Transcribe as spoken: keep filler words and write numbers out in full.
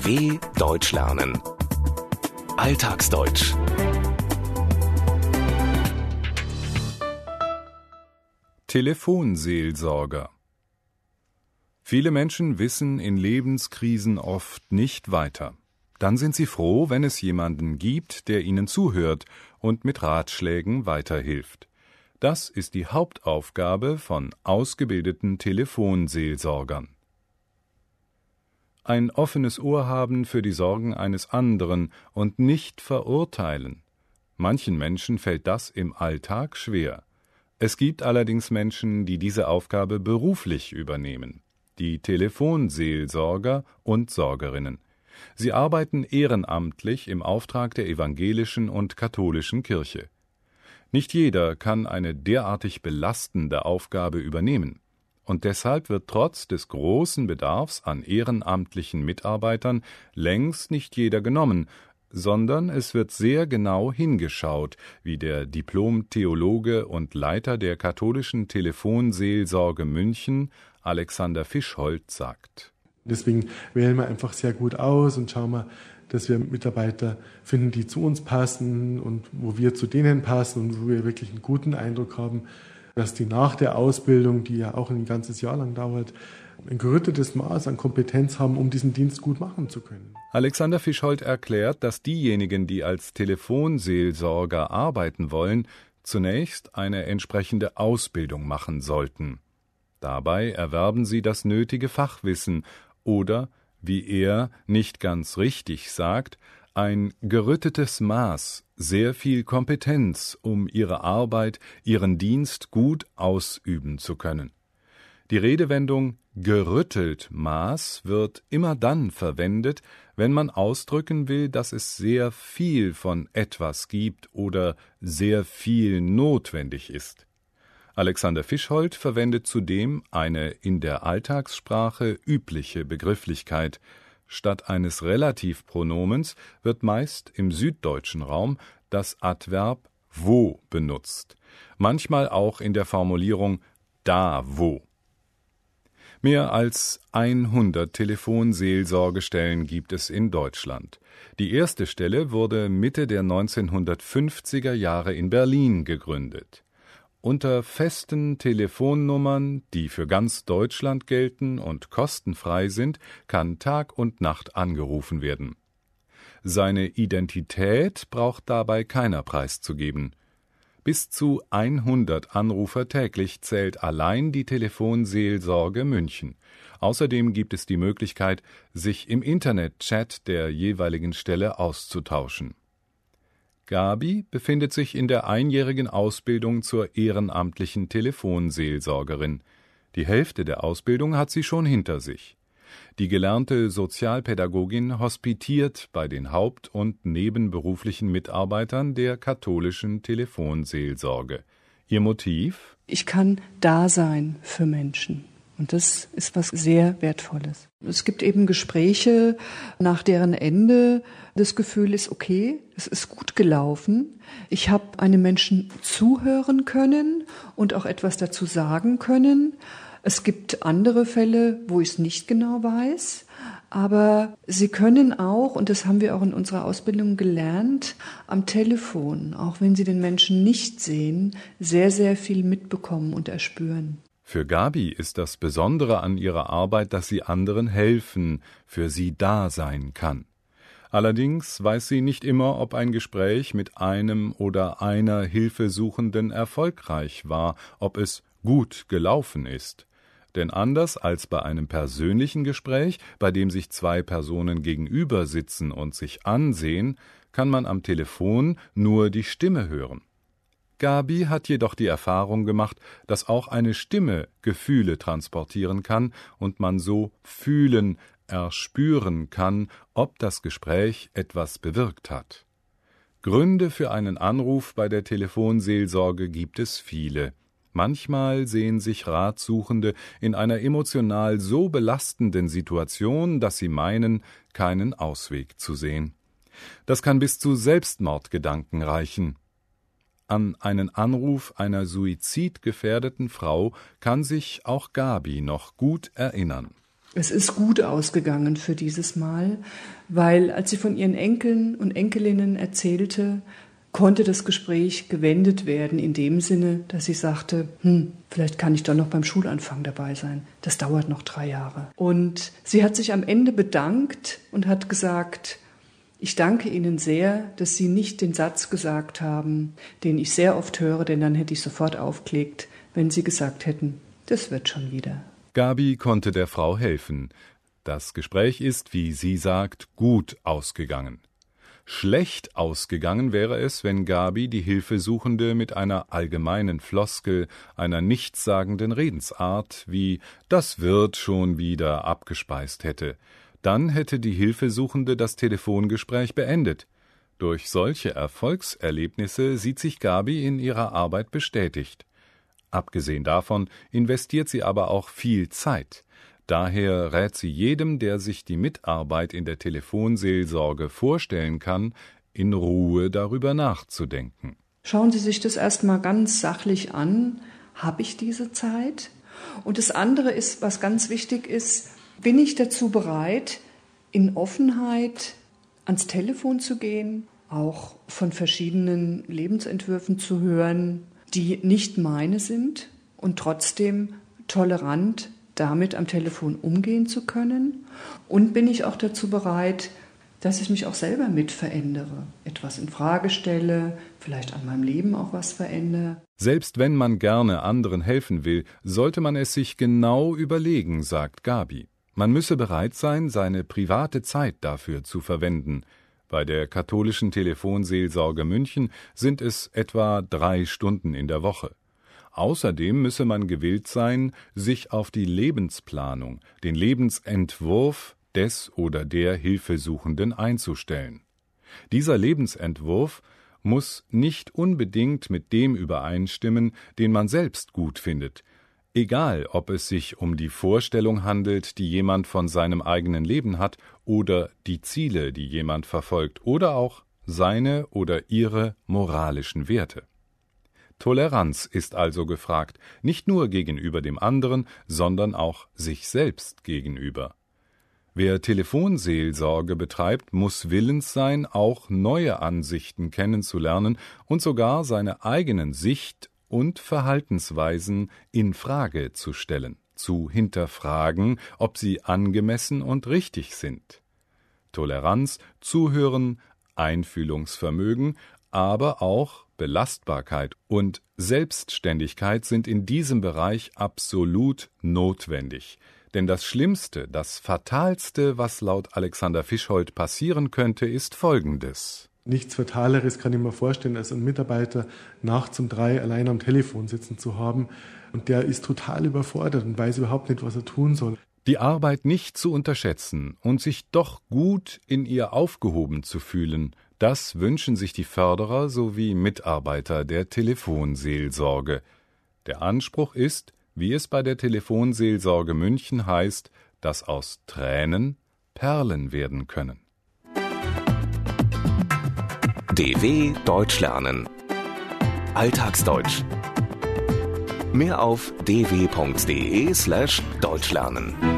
D W Deutsch lernen. Alltagsdeutsch. Telefonseelsorger. Viele Menschen wissen in Lebenskrisen oft nicht weiter. Dann sind sie froh, wenn es jemanden gibt, der ihnen zuhört und mit Ratschlägen weiterhilft. Das ist die Hauptaufgabe von ausgebildeten Telefonseelsorgern. Ein offenes Ohr haben für die Sorgen eines anderen und nicht verurteilen. Manchen Menschen fällt das im Alltag schwer. Es gibt allerdings Menschen, die diese Aufgabe beruflich übernehmen, die Telefonseelsorger und Sorgerinnen. Sie arbeiten ehrenamtlich im Auftrag der evangelischen und katholischen Kirche. Nicht jeder kann eine derartig belastende Aufgabe übernehmen, und deshalb wird trotz des großen Bedarfs an ehrenamtlichen Mitarbeitern längst nicht jeder genommen, sondern es wird sehr genau hingeschaut, wie der Diplom-Theologe und Leiter der katholischen Telefonseelsorge München, Alexander Fischholt, sagt. Deswegen wählen wir einfach sehr gut aus und schauen wir, dass wir Mitarbeiter finden, die zu uns passen und wo wir zu denen passen und wo wir wirklich einen guten Eindruck haben, dass die nach der Ausbildung, die ja auch ein ganzes Jahr lang dauert, ein gerüttetes Maß an Kompetenz haben, um diesen Dienst gut machen zu können. Alexander Fischholt erklärt, dass diejenigen, die als Telefonseelsorger arbeiten wollen, zunächst eine entsprechende Ausbildung machen sollten. Dabei erwerben sie das nötige Fachwissen oder, wie er nicht ganz richtig sagt, ein gerüttetes Maß, sehr viel Kompetenz, um ihre Arbeit, ihren Dienst gut ausüben zu können. Die Redewendung gerüttelt Maß wird immer dann verwendet, wenn man ausdrücken will, dass es sehr viel von etwas gibt oder sehr viel notwendig ist. Alexander Fischholt verwendet zudem eine in der Alltagssprache übliche Begrifflichkeit. Statt eines Relativpronomens wird meist im süddeutschen Raum das Adverb wo benutzt, manchmal auch in der Formulierung da wo. Mehr als hundert Telefonseelsorgestellen gibt es in Deutschland. Die erste Stelle wurde Mitte der neunzehnhundertfünfziger Jahre in Berlin gegründet. Unter festen Telefonnummern, die für ganz Deutschland gelten und kostenfrei sind, kann Tag und Nacht angerufen werden. Seine Identität braucht dabei keiner preiszugeben. Bis zu hundert Anrufer täglich zählt allein die Telefonseelsorge München. Außerdem gibt es die Möglichkeit, sich im Internet-Chat der jeweiligen Stelle auszutauschen. Gabi befindet sich in der einjährigen Ausbildung zur ehrenamtlichen Telefonseelsorgerin. Die Hälfte der Ausbildung hat sie schon hinter sich. Die gelernte Sozialpädagogin hospitiert bei den haupt- und nebenberuflichen Mitarbeitern der katholischen Telefonseelsorge. Ihr Motiv? Ich kann da sein für Menschen. Und das ist was sehr Wertvolles. Es gibt eben Gespräche, nach deren Ende das Gefühl ist, okay, es ist gut gelaufen. Ich habe einem Menschen zuhören können und auch etwas dazu sagen können. Es gibt andere Fälle, wo ich es nicht genau weiß. Aber Sie können auch, und das haben wir auch in unserer Ausbildung gelernt, am Telefon, auch wenn Sie den Menschen nicht sehen, sehr, sehr viel mitbekommen und erspüren. Für Gabi ist das Besondere an ihrer Arbeit, dass sie anderen helfen, für sie da sein kann. Allerdings weiß sie nicht immer, ob ein Gespräch mit einem oder einer Hilfesuchenden erfolgreich war, ob es gut gelaufen ist. Denn anders als bei einem persönlichen Gespräch, bei dem sich zwei Personen gegenüber sitzen und sich ansehen, kann man am Telefon nur die Stimme hören. Gabi hat jedoch die Erfahrung gemacht, dass auch eine Stimme Gefühle transportieren kann und man so fühlen, erspüren kann, ob das Gespräch etwas bewirkt hat. Gründe für einen Anruf bei der Telefonseelsorge gibt es viele. Manchmal sehen sich Ratsuchende in einer emotional so belastenden Situation, dass sie meinen, keinen Ausweg zu sehen. Das kann bis zu Selbstmordgedanken reichen. An einen Anruf einer suizidgefährdeten Frau kann sich auch Gabi noch gut erinnern. Es ist gut ausgegangen für dieses Mal, weil als sie von ihren Enkeln und Enkelinnen erzählte, konnte das Gespräch gewendet werden in dem Sinne, dass sie sagte, hm, vielleicht kann ich doch noch beim Schulanfang dabei sein. Das dauert noch drei Jahre. Und sie hat sich am Ende bedankt und hat gesagt, ich danke Ihnen sehr, dass Sie nicht den Satz gesagt haben, den ich sehr oft höre, denn dann hätte ich sofort aufgelegt, wenn Sie gesagt hätten, das wird schon wieder. Gabi konnte der Frau helfen. Das Gespräch ist, wie sie sagt, gut ausgegangen. Schlecht ausgegangen wäre es, wenn Gabi die Hilfesuchende mit einer allgemeinen Floskel, einer nichtssagenden Redensart wie »das wird schon wieder« abgespeist hätte. Dann hätte die Hilfesuchende das Telefongespräch beendet. Durch solche Erfolgserlebnisse sieht sich Gabi in ihrer Arbeit bestätigt. Abgesehen davon investiert sie aber auch viel Zeit. Daher rät sie jedem, der sich die Mitarbeit in der Telefonseelsorge vorstellen kann, in Ruhe darüber nachzudenken. Schauen Sie sich das erstmal ganz sachlich an. Habe ich diese Zeit? Und das andere ist, was ganz wichtig ist, bin ich dazu bereit, in Offenheit ans Telefon zu gehen, auch von verschiedenen Lebensentwürfen zu hören, die nicht meine sind und trotzdem tolerant damit am Telefon umgehen zu können? Und bin ich auch dazu bereit, dass ich mich auch selber mit verändere, etwas in Frage stelle, vielleicht an meinem Leben auch was verändere? Selbst wenn man gerne anderen helfen will, sollte man es sich genau überlegen, sagt Gabi. Man müsse bereit sein, seine private Zeit dafür zu verwenden. Bei der katholischen Telefonseelsorge München sind es etwa drei Stunden in der Woche. Außerdem müsse man gewillt sein, sich auf die Lebensplanung, den Lebensentwurf des oder der Hilfesuchenden einzustellen. Dieser Lebensentwurf muss nicht unbedingt mit dem übereinstimmen, den man selbst gut findet, egal ob es sich um die Vorstellung handelt, die jemand von seinem eigenen Leben hat, oder die Ziele, die jemand verfolgt, oder auch seine oder ihre moralischen Werte. Toleranz ist also gefragt, nicht nur gegenüber dem anderen, sondern auch sich selbst gegenüber. Wer Telefonseelsorge betreibt, muss willens sein, auch neue Ansichten kennenzulernen und sogar seine eigenen Sicht- und Verhaltensweisen in Frage zu stellen, zu hinterfragen, ob sie angemessen und richtig sind. Toleranz, Zuhören, Einfühlungsvermögen, aber auch Belastbarkeit und Selbstständigkeit sind in diesem Bereich absolut notwendig. Denn das Schlimmste, das Fatalste, was laut Alexander Fischholt passieren könnte, ist Folgendes. Nichts Fataleres kann ich mir vorstellen, als einen Mitarbeiter nachts um drei allein am Telefon sitzen zu haben. Und der ist total überfordert und weiß überhaupt nicht, was er tun soll. Die Arbeit nicht zu unterschätzen und sich doch gut in ihr aufgehoben zu fühlen, das wünschen sich die Förderer sowie Mitarbeiter der Telefonseelsorge. Der Anspruch ist, wie es bei der Telefonseelsorge München heißt, dass aus Tränen Perlen werden können. D W Deutsch lernen. Alltagsdeutsch. Mehr auf d w punkt d e slash deutsch lernen.